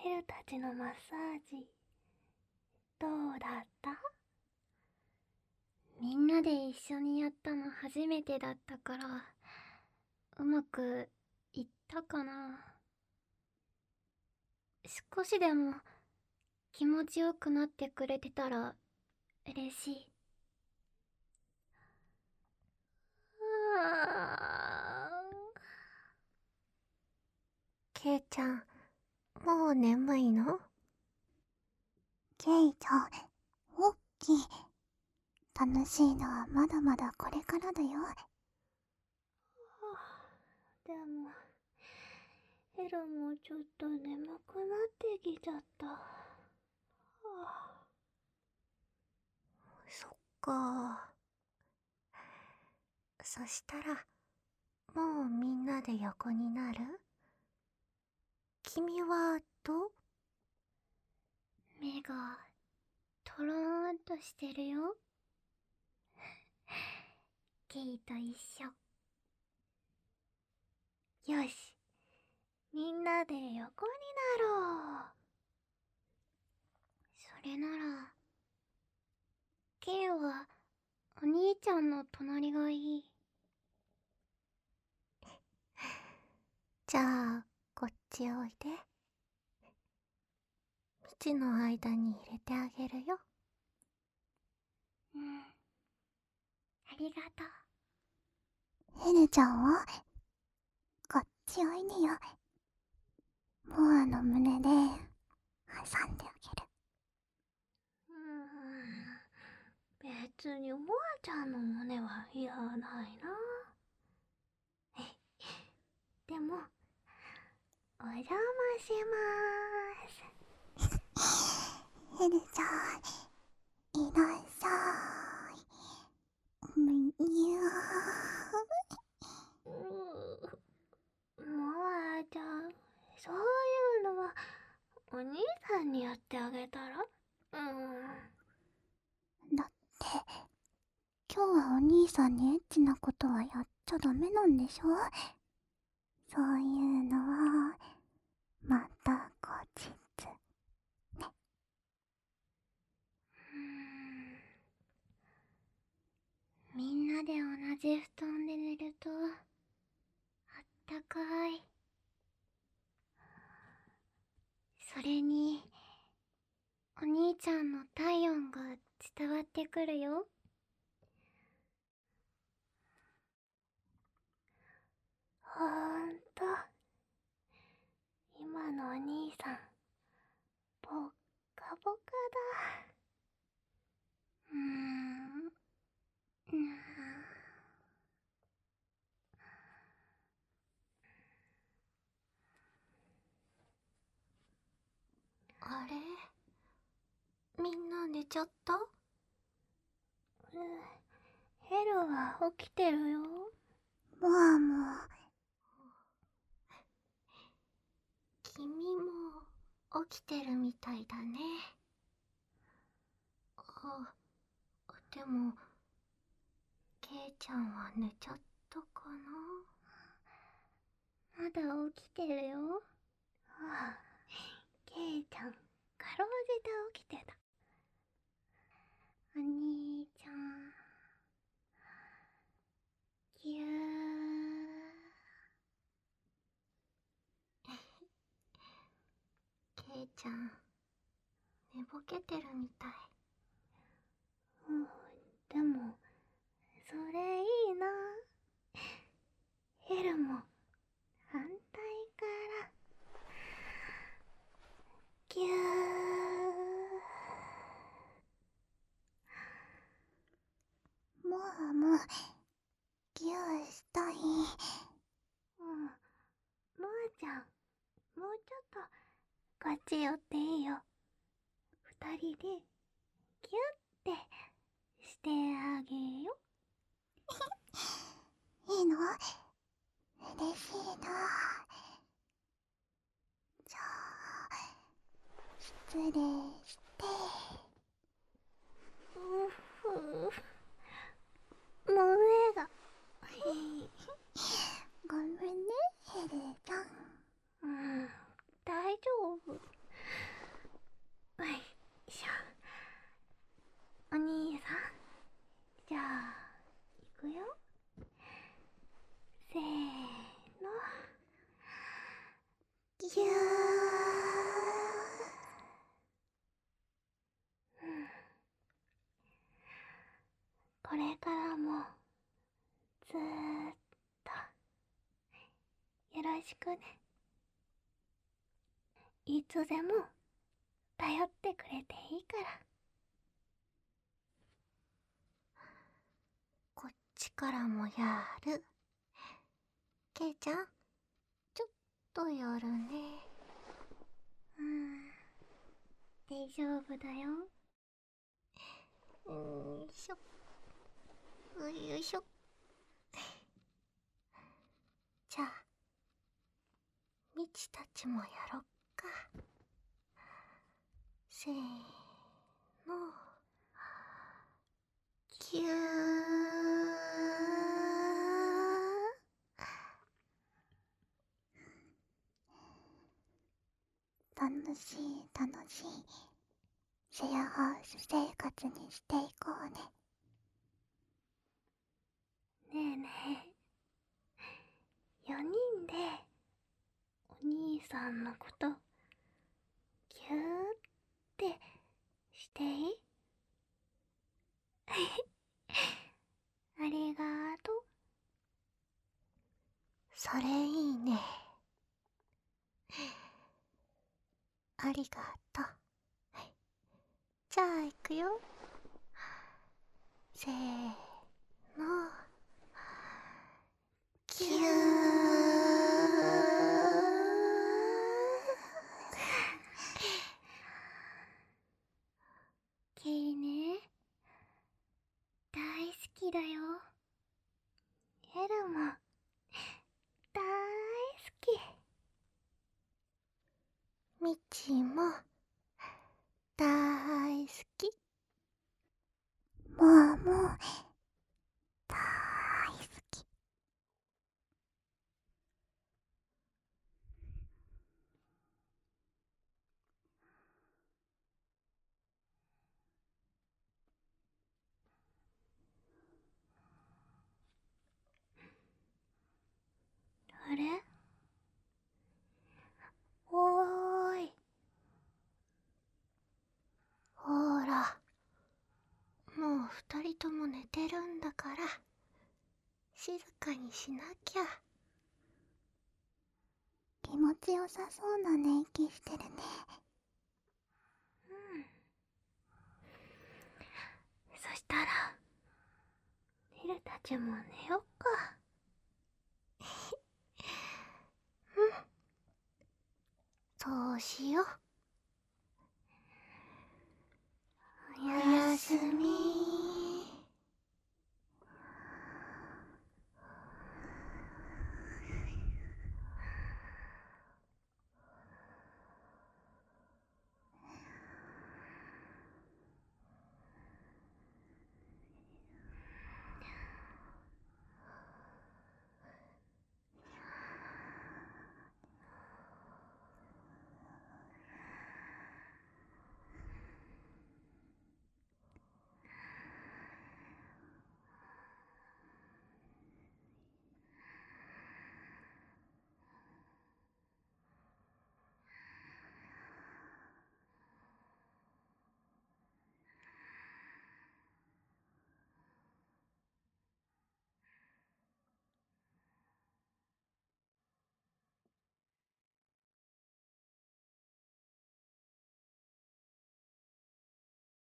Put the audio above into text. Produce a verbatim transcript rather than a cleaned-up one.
ヘルたちのマッサージどうだった？ みんなで一緒にやったの初めてだったから、うまくいったかな。少しでも気持ちよくなってくれてたら嬉しい。 あケイちゃん、もう眠いの？ ケイちゃん、オッキー。楽しいのはまだまだこれからだよ。 でもヘルもちょっと眠くなってきちゃった。はあ、 そっか。そしたらもうみんなで横になる？君はどう？ 目がとろーんとしてるよ。ケイと一緒。 よし、みんなで横になろう。 それならケイはお兄ちゃんの隣がいい。 じゃあこっちおいで。道の間に入れてあげるよ。 うん、ありがとう。 ヘルちゃんはこっちおいでよ。モアの胸で挟んであげる。 うーん、別にモアちゃんの胸はいらないな。でもお邪魔しまーす。 ヘルちゃん、いらっしゃい。むにゅうーモアちゃん、そういうのはお兄さんにやってあげたら？うーん。 だって今日はお兄さんにエッチなことはやっちゃダメなんでしょ？そういうのはまた後日ね。 みんなで同じ布団で寝るとあったかい。それにお兄ちゃんの体温が伝わってくるよ。 ほんと、今のお兄さんぽっかぽかだ。 うーん、うんあれ？みんな寝ちゃった？ うん、ヘルは起きてるよ。 モアも。 君も起きてるみたいだね。あ、でもケイちゃんは寝ちゃったかな？ まだ起きてるよ。 はあ、ケイちゃんかろうじて起きてた。 お兄ちゃん、ぎゅー。 ケイちゃん寝ぼけてるみたい。 うん、でもそれいいな。ヘルも反対からぎゅー。 モアもギューしたい。 うん、モアちゃん、もうちょっとこっち寄っていいよ。二人でギュッてしてあげよ。 いいの？嬉しいな。じゃあ失礼して。 うふう、胸がごめんね、ヘルちゃん。 うん、大丈夫。 これからもずーっとよろしくね。いつでも頼ってくれていいから。 こっちからもやる。ケイちゃん、ちょっとやるね。 うん、大丈夫だよ。 よいしょ。よいしょ。じゃあ、みちたちもやろっか。せーの。キュー。 楽しい楽しいシェアハウス生活にしていこうね。 ねえねえ、よにんでお兄さんのことぎゅーってしていい？ありがとう。 それいいね。ありがとう。じゃあ行くよ。せーの。キュー。 ケイね、大好きだよ。 エルも大好き。 みちも大好き。 もうもう大好き。 あれ？おーい。 ほーら、もう二人とも寝てるんだから静かにしなきゃ。 気持ちよさそうな寝息してるね。 うん。そしたらエルたちも寝よっか。 そうしよう。 おおやすみ。